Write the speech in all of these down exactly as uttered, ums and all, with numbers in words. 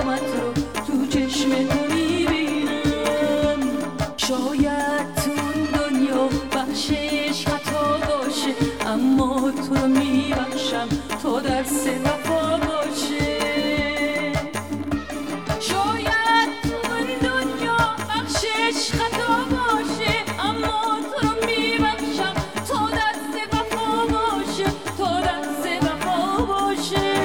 ندامت رو تو چشم تو میبینم. شاید تو اون دنیا بخشش خطا باشه، اما تو رو میبخشم تا درس وفا باشه. شاید تو اون دنیا بخشش خطا باشه، اما تو رو میبخشم تا درس وفا باشه، تا درس وفا باشه.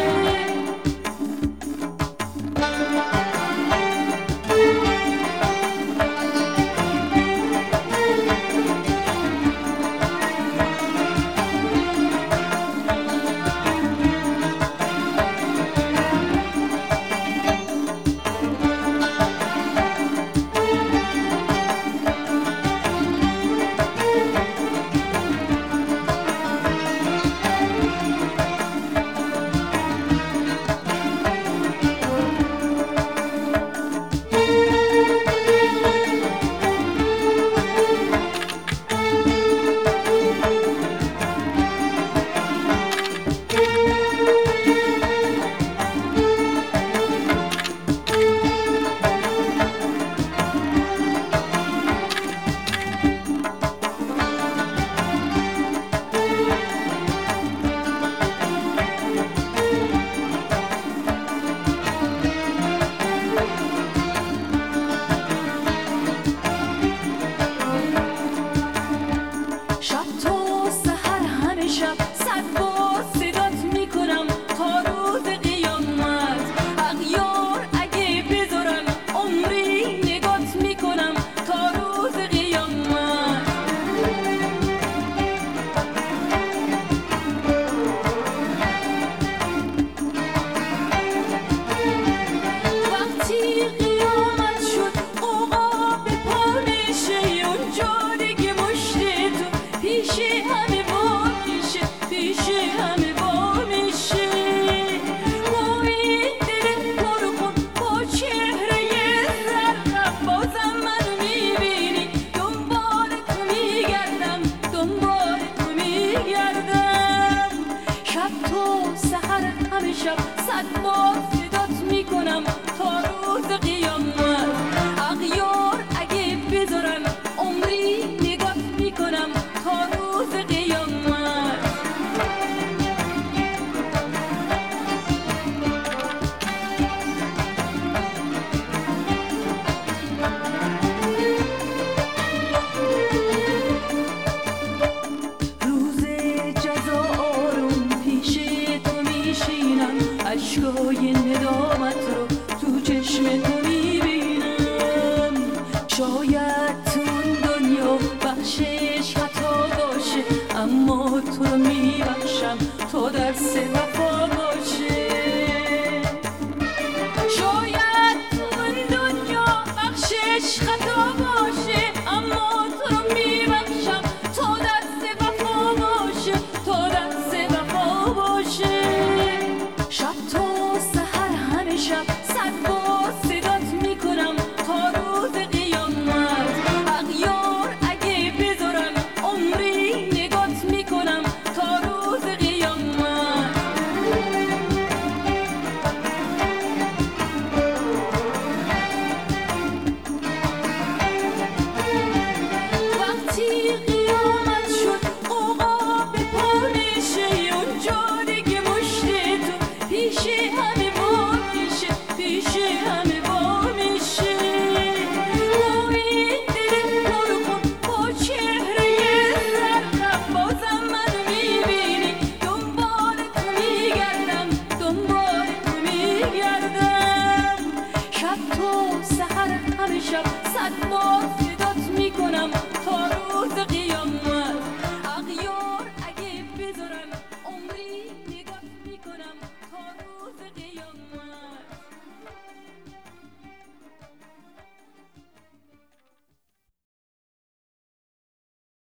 شب صد بار صدات میکنم تا روز قیامت. اغیار اگه بذارن عمری نگات میکنم تا روز قیامت. روز جزا آروم پیش تو میشینم، اشکای ندامت رو تو چشم تو میبینم. شاید تو اون دنیا بخشش خطا باشه، اما تو رو میبخشم تا درس وفا باشه. شاید تو اون دنیا بخشش خطا باشه، اما تو رو میبخشم تا درس وفا باشه، تا درس وفا باشه. شب تا سحر همه شب صد بار صدات میکنم تا روز قیامت. اغیار اگه بذارن عمری نگات میکنم تا روز قیامت. وقتی قیامت شد قوقا به پا میشه، اونجا دیگه مشت تو پیش همه با میشه، پیش همه با میشه. با این دل پر خون با چهره زردم بازم منو میبینی، دنبال تو میگردم، دنبال تو میگردم. شب تا سحر همه شب صد بار